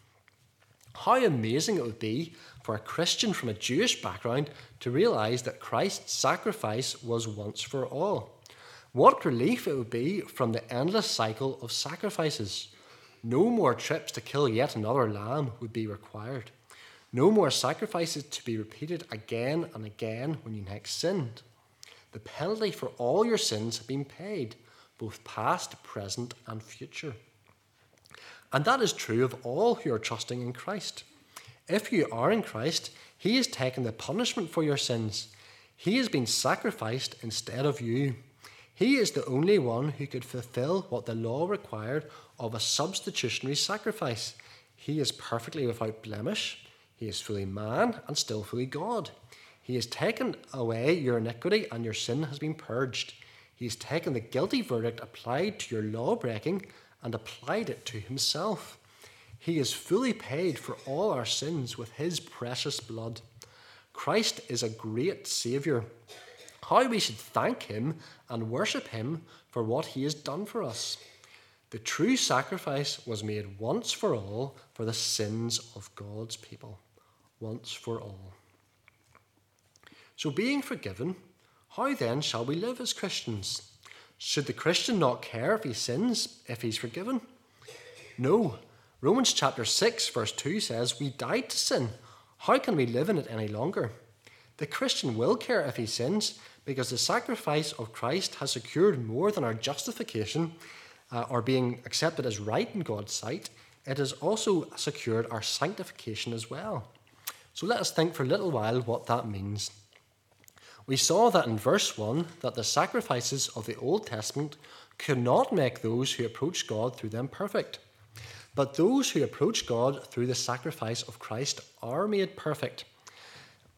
How amazing it would be for a Christian from a Jewish background to realise that Christ's sacrifice was once for all. What relief it would be from the endless cycle of sacrifices. No more trips to kill yet another lamb would be required. No more sacrifices to be repeated again and again when you next sinned. The penalty for all your sins have been paid, both past, present, and future. And that is true of all who are trusting in Christ. If you are in Christ, he has taken the punishment for your sins. He has been sacrificed instead of you. He is the only one who could fulfill what the law required of a substitutionary sacrifice. He is perfectly without blemish. He is fully man and still fully God. He has taken away your iniquity and your sin has been purged. He has taken the guilty verdict applied to your law-breaking and applied it to himself. He is fully paid for all our sins with his precious blood. Christ is a great Saviour. How we should thank him and worship him for what he has done for us. The true sacrifice was made once for all for the sins of God's people. Once for all. So being forgiven, how then shall we live as Christians? Should the Christian not care if he sins, if he's forgiven? No. Romans chapter 6 verse 2 says, "We died to sin. How can we live in it any longer?" The Christian will care if he sins because the sacrifice of Christ has secured more than our justification or being accepted as right in God's sight. It has also secured our sanctification as well. So let us think for a little while what that means. We saw that in verse 1 that the sacrifices of the Old Testament could not make those who approach God through them perfect. But those who approach God through the sacrifice of Christ are made perfect.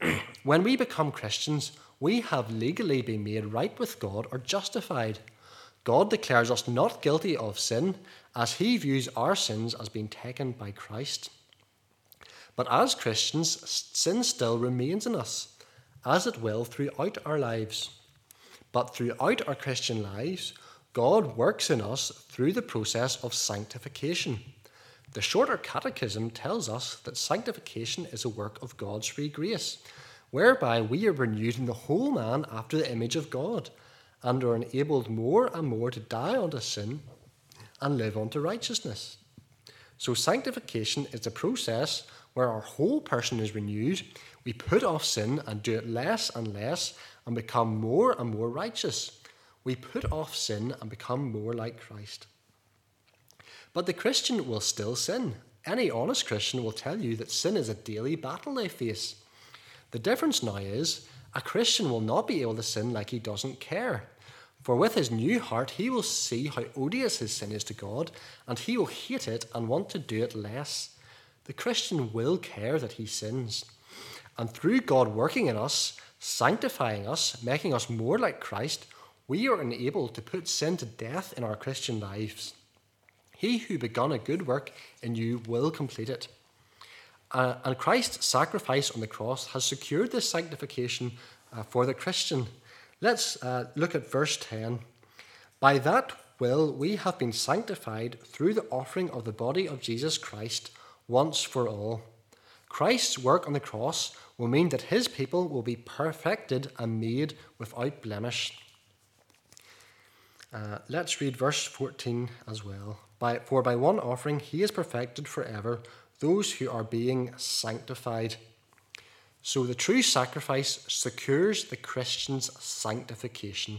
When we become Christians, we have legally been made right with God or justified. God declares us not guilty of sin, as he views our sins as being taken by Christ. But as Christians, sin still remains in us, as it will throughout our lives. But throughout our Christian lives, God works in us through the process of sanctification. The Shorter Catechism tells us that sanctification is a work of God's free grace, whereby we are renewed in the whole man after the image of God, and are enabled more and more to die unto sin and live unto righteousness. So sanctification is a process where our whole person is renewed. We put off sin and do it less and less and become more and more righteous. We put off sin and become more like Christ. But the Christian will still sin. Any honest Christian will tell you that sin is a daily battle they face. The difference now is a Christian will not be able to sin like he doesn't care. For with his new heart, he will see how odious his sin is to God, and he will hate it and want to do it less. The Christian will care that he sins. And through God working in us, sanctifying us, making us more like Christ, we are enabled to put sin to death in our Christian lives. He who begun a good work in you will complete it. And Christ's sacrifice on the cross has secured this sanctification for the Christian. Let's look at verse 10. By that will we have been sanctified through the offering of the body of Jesus Christ once for all. Christ's work on the cross will mean that his people will be perfected and made without blemish. Let's read verse 14 as well. For by one offering he has perfected forever those who are being sanctified. So the true sacrifice secures the Christian's sanctification.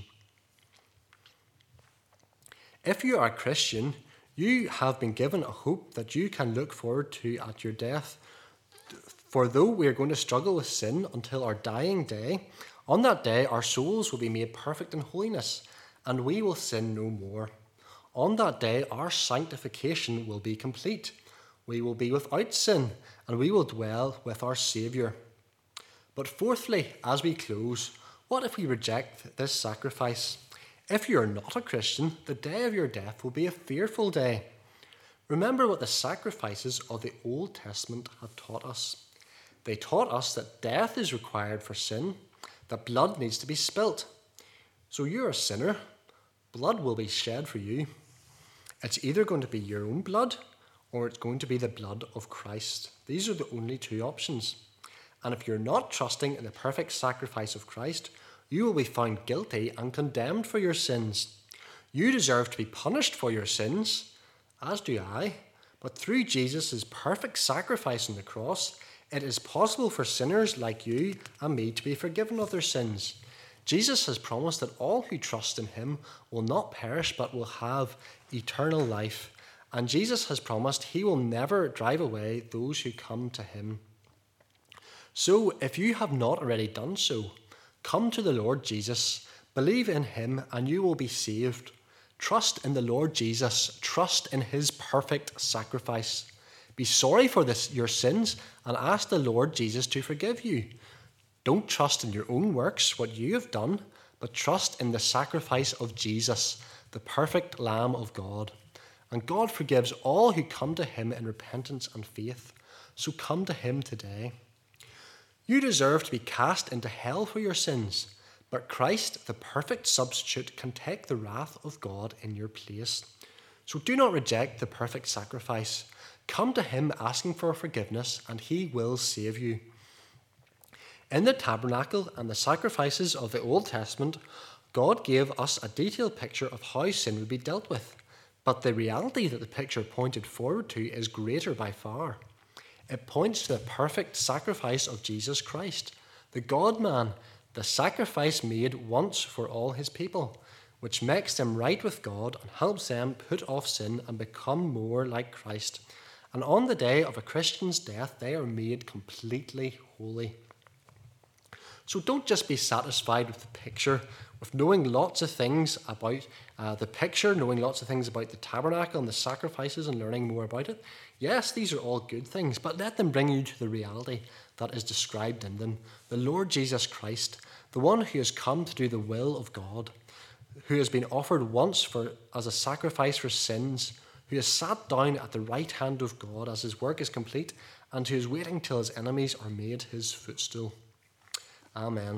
If you are a Christian, you have been given a hope that you can look forward to at your death. For though we are going to struggle with sin until our dying day, on that day our souls will be made perfect in holiness, and we will sin no more. On that day our sanctification will be complete. We will be without sin, and we will dwell with our Saviour. But fourthly, as we close, what if we reject this sacrifice? If you are not a Christian, the day of your death will be a fearful day. Remember what the sacrifices of the Old Testament have taught us. They taught us that death is required for sin, that blood needs to be spilt. So you're a sinner. Blood will be shed for you. It's either going to be your own blood or it's going to be the blood of Christ. These are the only two options. And if you're not trusting in the perfect sacrifice of Christ, you will be found guilty and condemned for your sins. You deserve to be punished for your sins, as do I. But through Jesus' perfect sacrifice on the cross, it is possible for sinners like you and me to be forgiven of their sins. Jesus has promised that all who trust in him will not perish but will have eternal life. And Jesus has promised he will never drive away those who come to him. So if you have not already done so, come to the Lord Jesus, believe in him, and you will be saved. Trust in the Lord Jesus, trust in his perfect sacrifice. Be sorry for your sins and ask the Lord Jesus to forgive you. Don't trust in your own works, what you have done, but trust in the sacrifice of Jesus, the perfect Lamb of God. And God forgives all who come to him in repentance and faith. So come to him today. You deserve to be cast into hell for your sins, but Christ, the perfect substitute, can take the wrath of God in your place. So do not reject the perfect sacrifice. Come to him asking for forgiveness, and he will save you. In the tabernacle and the sacrifices of the Old Testament, God gave us a detailed picture of how sin would be dealt with. But the reality that the picture pointed forward to is greater by far. It points to the perfect sacrifice of Jesus Christ, the God-man, the sacrifice made once for all his people, which makes them right with God and helps them put off sin and become more like Christ. And on the day of a Christian's death, they are made completely holy. So don't just be satisfied with the picture, with knowing lots of things about the picture, knowing lots of things about the tabernacle and the sacrifices and learning more about it. Yes, these are all good things, but let them bring you to the reality that is described in them, the Lord Jesus Christ, the one who has come to do the will of God, who has been offered once as a sacrifice for sins, who has sat down at the right hand of God as his work is complete, and who is waiting till his enemies are made his footstool. Amen.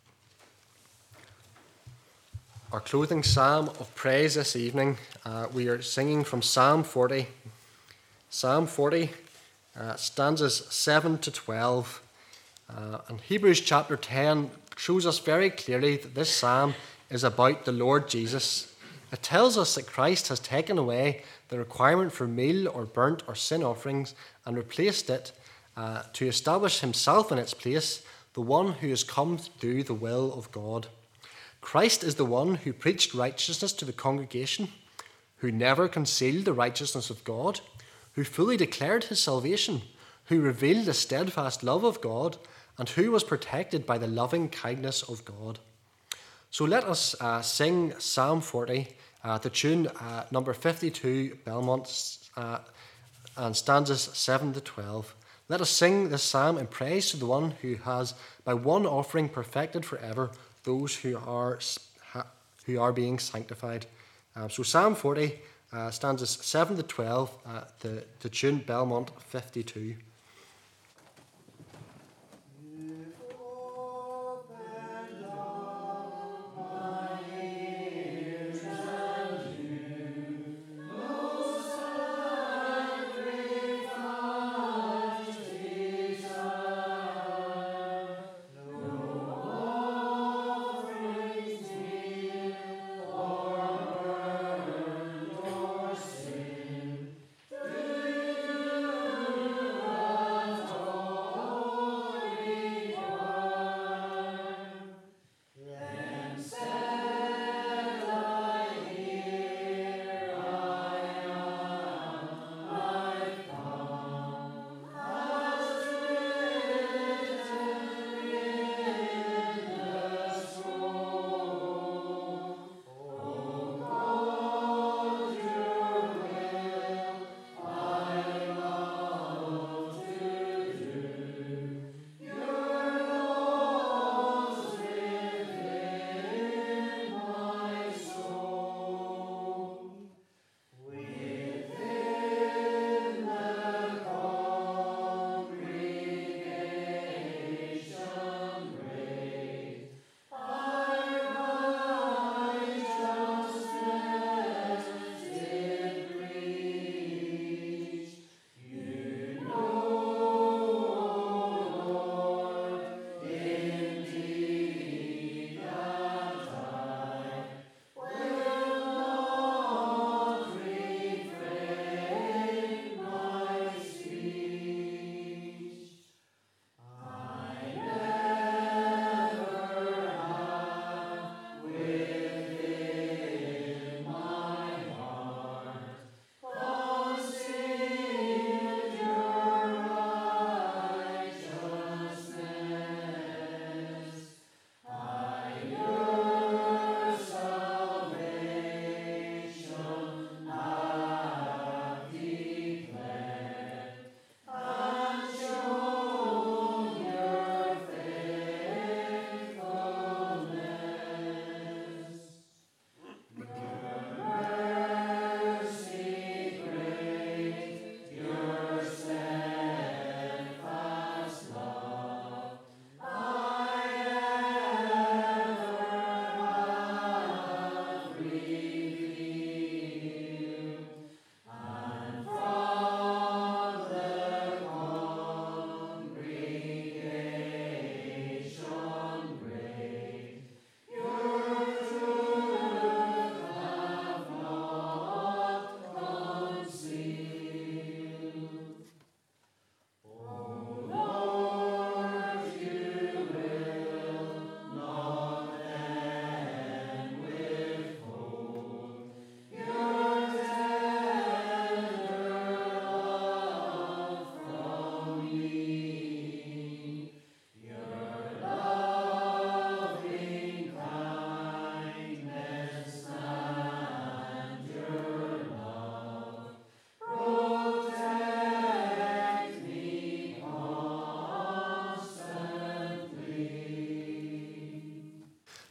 Our closing psalm of praise this evening, we are singing from Psalm 40. Psalm 40, stanzas 7 to 12. And Hebrews chapter 10 shows us very clearly that this psalm is about the Lord Jesus. It tells us that Christ has taken away the requirement for meal or burnt or sin offerings and replaced it to establish himself in its place, the one who has come to do the will of God. Christ is the one who preached righteousness to the congregation, who never concealed the righteousness of God, who fully declared his salvation, who revealed the steadfast love of God, and who was protected by the loving kindness of God. So let us sing Psalm 40, the tune number 52, Belmont, and stanzas 7 to 12. Let us sing this psalm in praise to the one who has, by one offering, perfected forever those who are being sanctified. So Psalm 40, stanzas 7 to 12, the tune Belmont 52.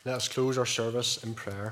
Let us close our service in prayer.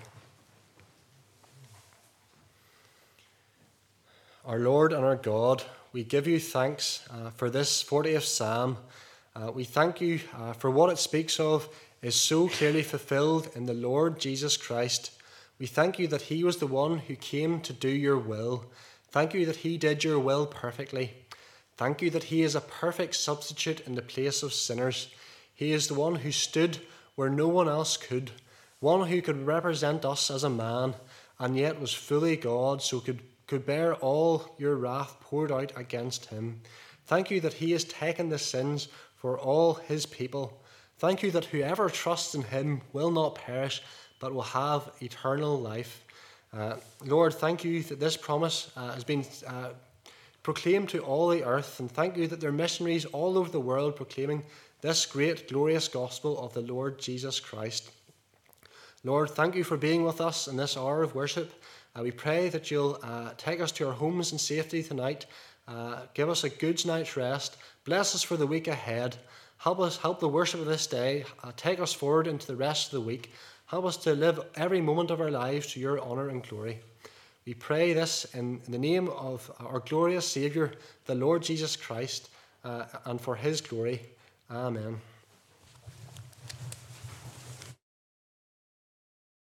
Our Lord and our God, we give you thanks for this 40th Psalm. We thank you for what it speaks of is so clearly fulfilled in the Lord Jesus Christ. We thank you that he was the one who came to do your will. Thank you that he did your will perfectly. Thank you that he is a perfect substitute in the place of sinners. He is the one who stood where no one else could, one who could represent us as a man, and yet was fully God, so could bear all your wrath poured out against him. Thank you that he has taken the sins for all his people. Thank you that whoever trusts in him will not perish, but will have eternal life. Lord, thank you that this promise has been proclaimed to all the earth, and thank you that there are missionaries all over the world proclaiming this great, glorious gospel of the Lord Jesus Christ. Lord, thank you for being with us in this hour of worship. We pray that you'll take us to our homes in safety tonight. Give us a good night's rest. Bless us for the week ahead. Help the worship of this day. Take us forward into the rest of the week. Help us to live every moment of our lives to your honour and glory. We pray this in the name of our glorious Saviour, the Lord Jesus Christ, and for his glory. Amen.